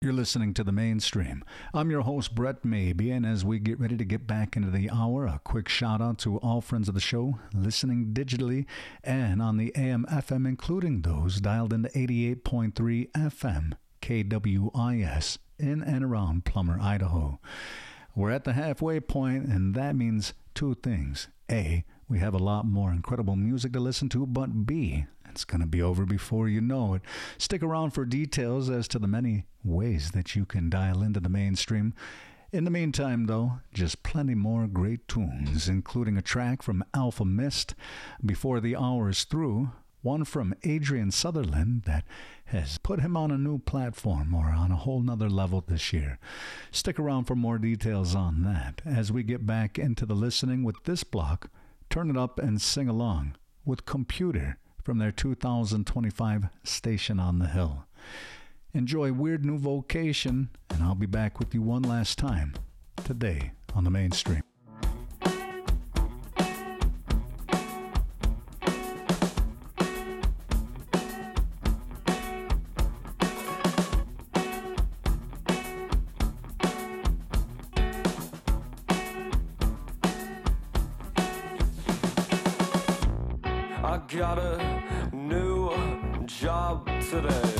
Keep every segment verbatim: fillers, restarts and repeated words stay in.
You're listening to The Mainstream. I'm your host, Brett Maybe, and as we get ready to get back into the hour, a quick shout out to all friends of the show listening digitally and on the A M F M, including those dialed into eighty-eight point three F M K W I S in and around Plummer, Idaho. We're at the halfway point, and that means two things. A, we have a lot more incredible music to listen to, but B, it's going to be over before you know it. Stick around for details as to the many ways that you can dial into the mainstream. In the meantime, though, just plenty more great tunes, including a track from Alpha Mist before the hour is through, one from Adrian Sutherland that has put him on a new platform or on a whole nother level this year. Stick around for more details on that as we get back into the listening with this block. Turn it up and sing along with Computer from their two thousand twenty-five Station on the Hill. Enjoy Weird New Vocation, and I'll be back with you one last time today on the Mainstream. I got a new job today.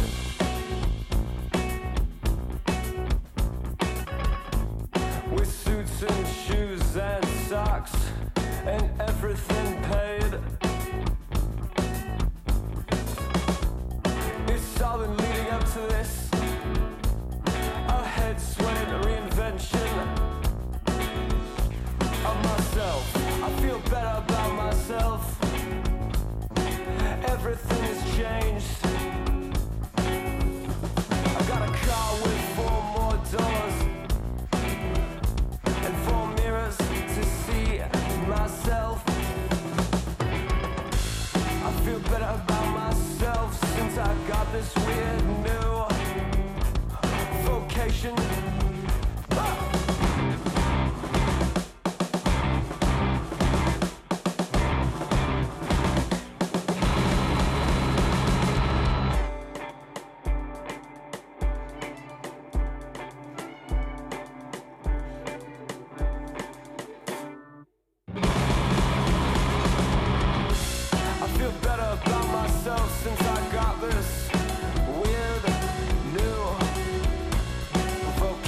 With suits and shoes and socks and everything paid. It's all been leading up to this. A head sweating reinvention of myself. I feel better about myself. Everything has changed. I got a car with four more doors and four mirrors to see myself. I feel better about myself since I got this weird new vocation. Ah! Since I got this weird new vocation.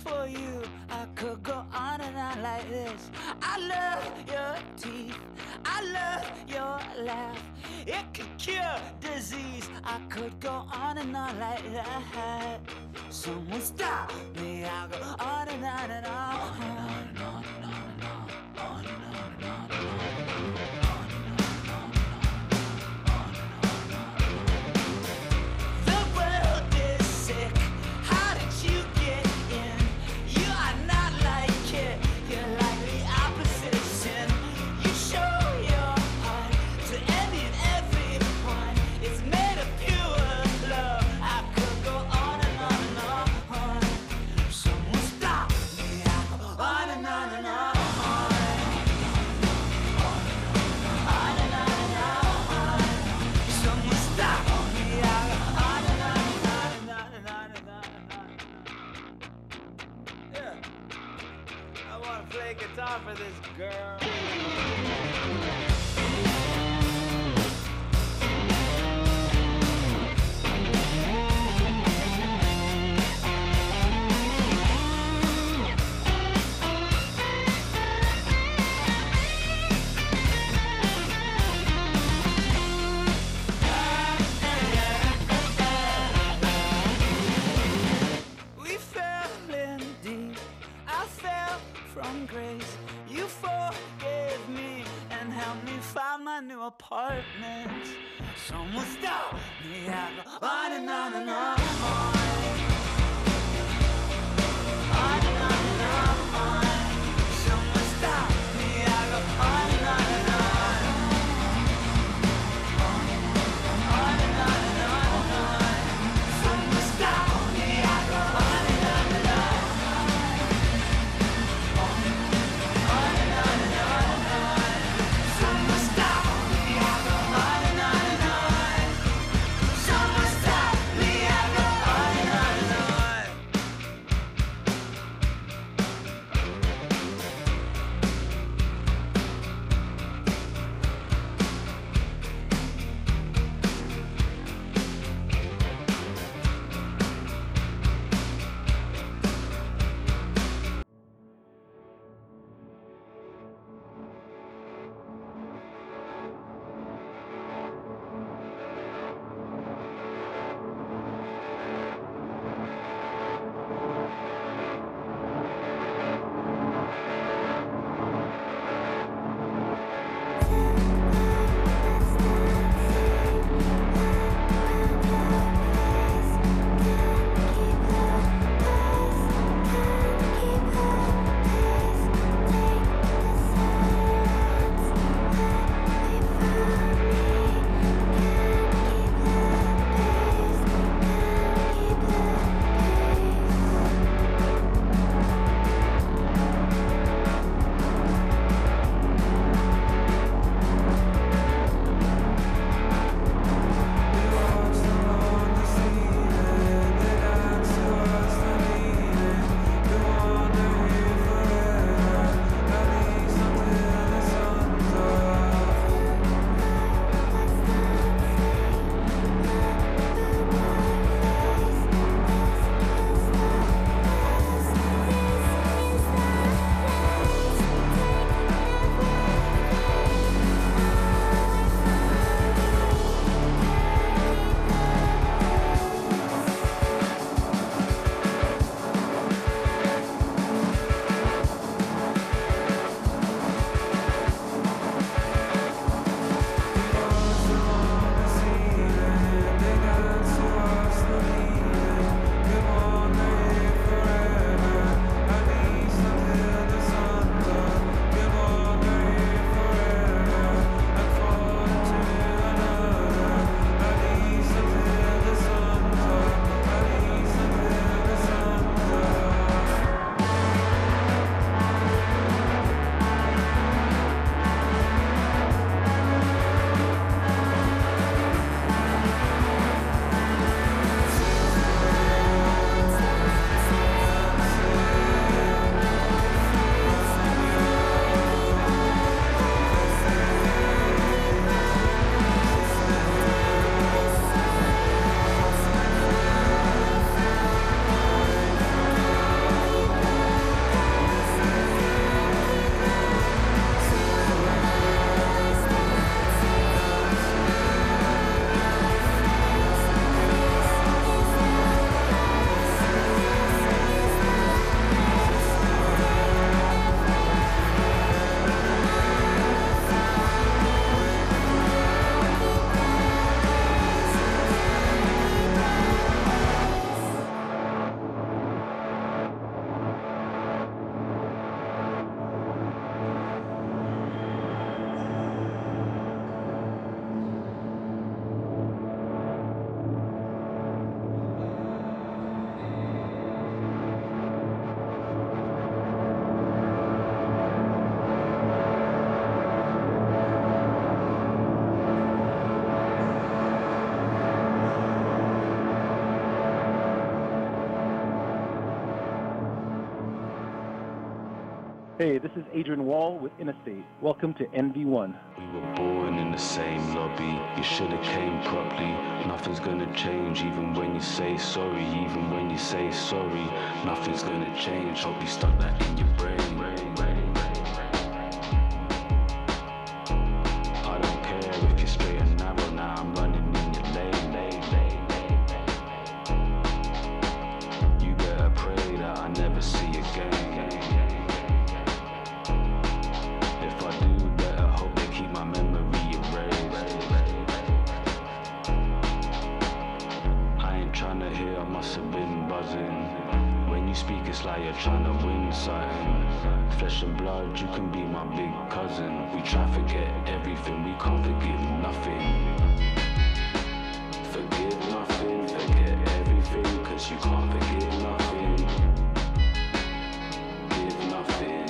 for you. I could go on and on like this. I love your teeth. I love your laugh. It could cure disease. I could go on and on like that. Someone stop me. I'll go on and on and on. On and on and on and on and on. On and on and on and on. Guitar for this girl. We fell in deep. I fell from grace. You forgave me and helped me find my new apartment. Someone stop me. I go on and on and on. On and on and on. Someone stop me. I go on and on and on. On and on and on. Someone stop me. I go on and on and on. Someone stop me, I go on and Hey, this is Adrian Wall with Interstate. Welcome to N V one. We were born in the same lobby. You should have came properly. Nothing's gonna change even when you say sorry. Even when you say sorry, nothing's gonna change. Hope you stuck that in your brain. I don't care if you're straight and narrow. Now I'm running in your lane. You better pray that I never see you again. When you speak, it's like you're trying to win something. Flesh and blood, you can be my big cousin. We try to forget everything, we can't forgive nothing. Forgive nothing, forget everything, cause you can't forgive nothing. Give nothing.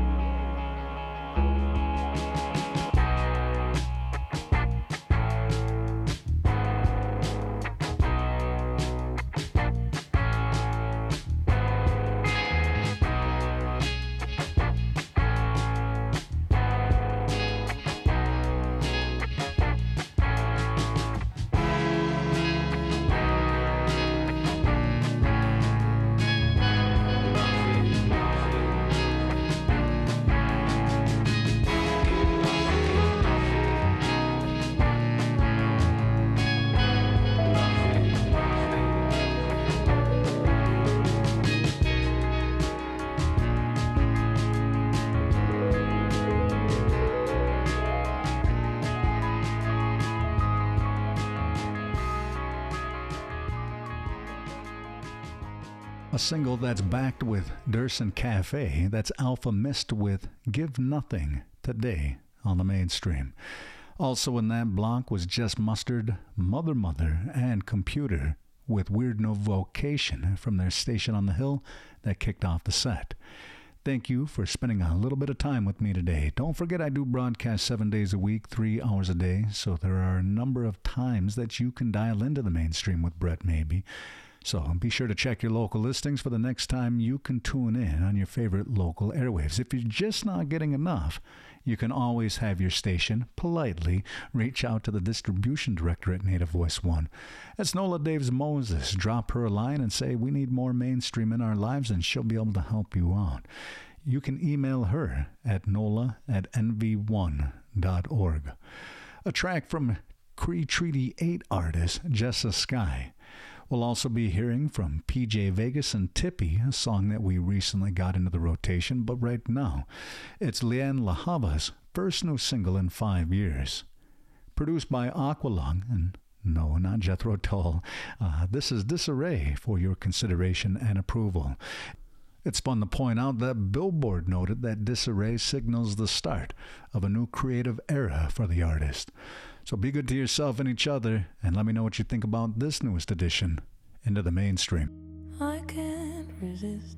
A single that's backed with Durson Cafe, that's Alpha Mist with Give Nothing, today on the mainstream. Also in that block was Just Mustard, Mother Mother, and Computer with Weird No Vocation from their station on the hill that kicked off the set. Thank you for spending a little bit of time with me today. Don't forget I do broadcast seven days a week, three hours a day, so there are a number of times that you can dial into the mainstream with Brett Maybe. So be sure to check your local listings for the next time you can tune in on your favorite local airwaves. If you're just not getting enough, you can always have your station politely reach out to the distribution director at Native Voice One. That's Nola Daves Moses. Drop her a line and say, we need more mainstream in our lives, and she'll be able to help you out. You can email her at nola at n v one dot org. A track from Cree Treaty eight artist Jessa Sky. We'll also be hearing from P J Vegas and Tippy, a song that we recently got into the rotation, but right now, it's Leanne LaHava's first new single in five years. Produced by Aqualung, and no, not Jethro Tull. Uh, this is Disarray for your consideration and approval. It's fun to point out that Billboard noted that Disarray signals the start of a new creative era for the artist. So be good to yourself and each other, and let me know what you think about this newest edition into the mainstream. I can't resist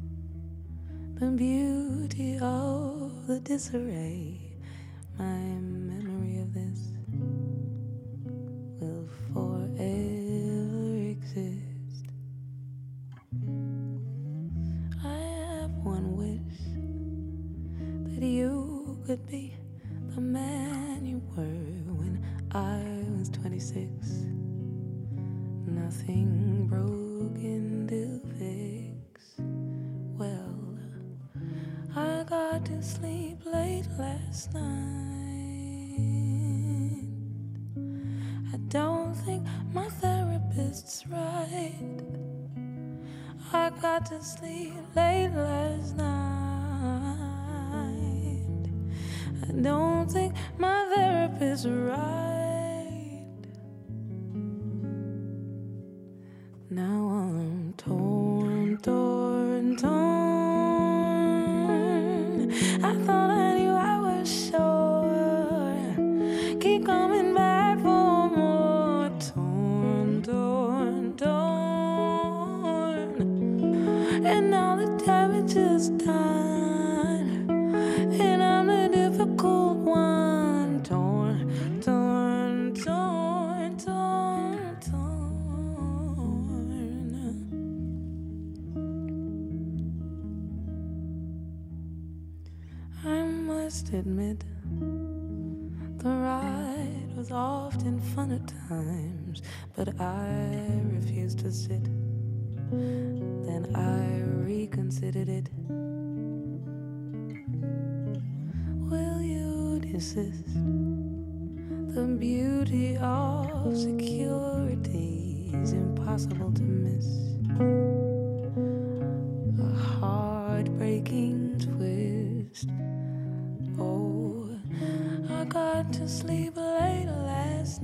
the beauty of the disarray. My memory of this will forever exist. I have one wish, that you could be the man you were when I was twenty-six. Nothing broken to fix. Well, I got to sleep late last night. I don't think my therapist's right. I got to sleep late last night. I don't think my therapist's right. Now I'm torn, torn, torn. I thought I knew I was sure. Keep coming back for more. Torn, torn, torn. And now the damage is done, and I'm the difficult one. Torn, torn, torn, torn, torn. must admit, the ride was often fun at times, but I refused to sit. Then I reconsidered it. Will you desist? The beauty of security is impossible to miss. A heartbreaking twist. Oh, I got to sleep late last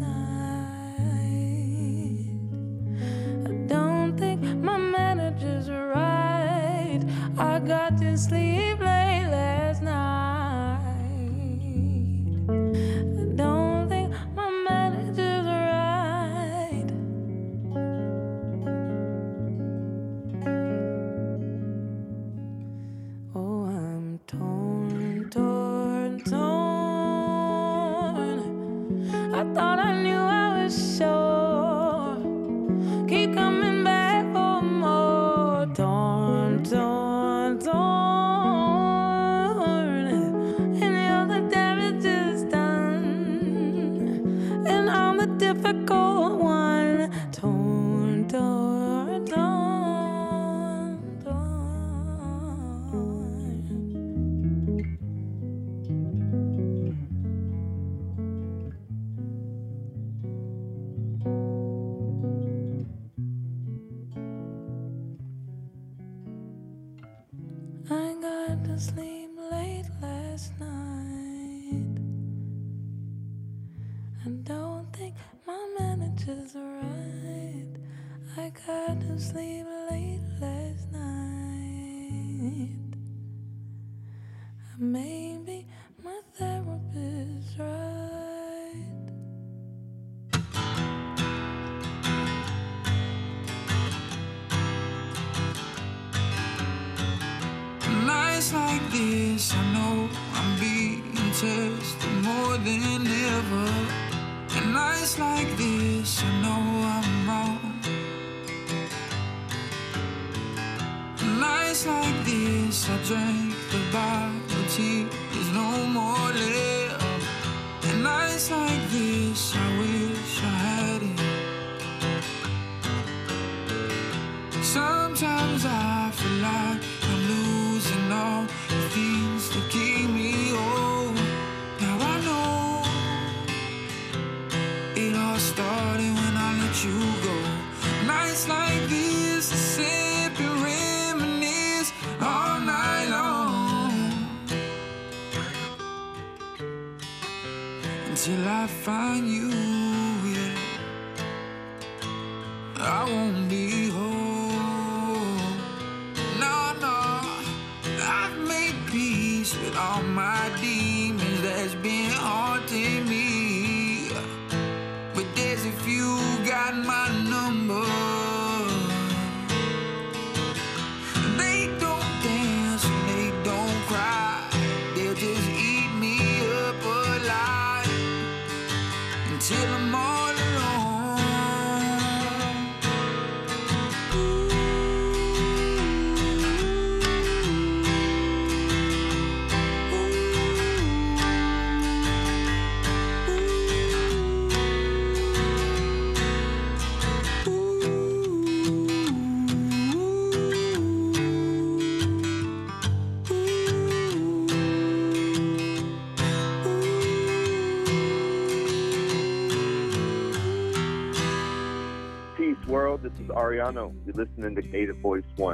night. I don't think my manager's right. I got to sleep late last night. I don't think my manager's right. Oh, I'm torn, torn, torn. I thought I knew I was sure. Keep coming back for more. Torn, torn, torn. And all the damage is done. And I'm the difficult one. Torn, torn, torn, torn. I got to sleep late last night. I don't think my manager's right. I got to sleep late last night. Maybe my therapist's right. Nights like this, I know I'm being tested more than ever. And nights like this, I know I'm wrong. And nights like this, I drank the bottle till there's no more left. And nights like this, I wish I had it. Sometimes I feel like I'm losing all the things that keep me whole. Now I know it all started when I let you go. Nights like this, I sip and reminisce all night long, until I find you, yeah, I won't be whole. With all my demons that's been haunting me, but there's a few got my number. They don't dance and they don't cry. They'll just eat me up alive until I'm all alone. World, this is Ariano. You're listening to Native Voice One.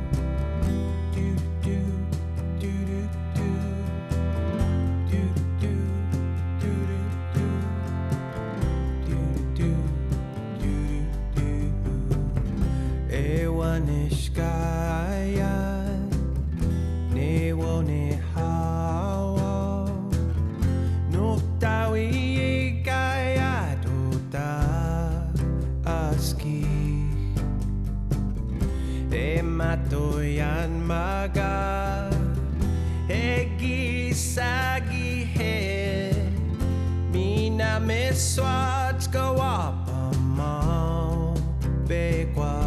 Matoyan maga Egi sagi he Mina me swat kawapa mau Bekwa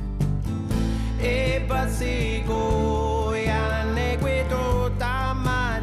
E basigo ya ne kweto tamai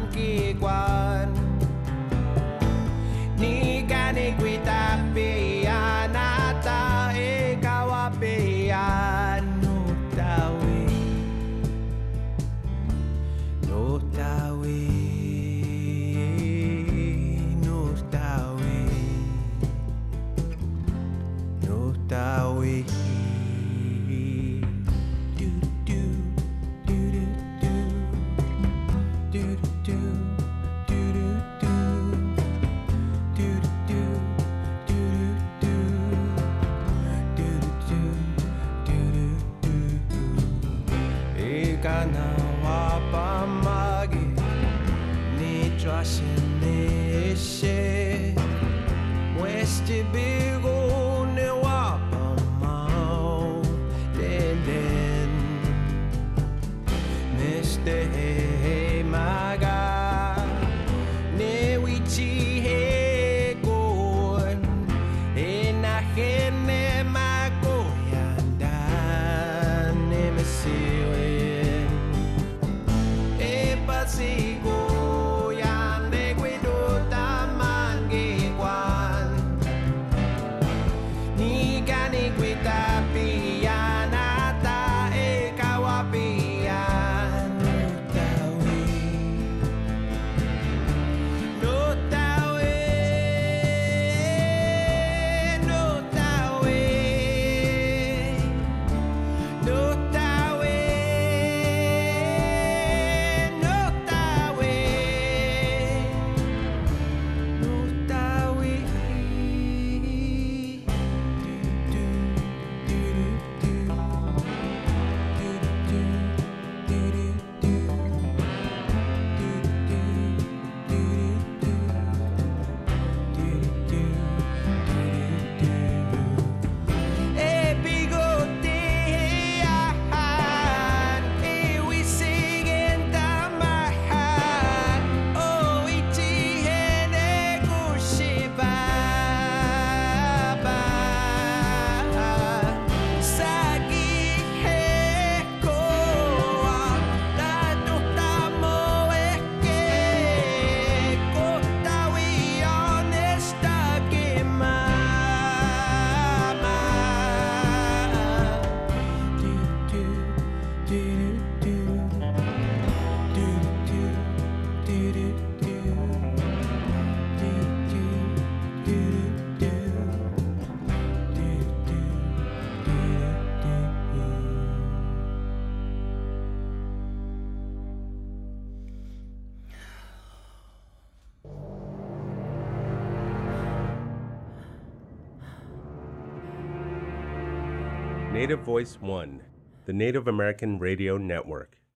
Native Voice One, the Native American Radio Network.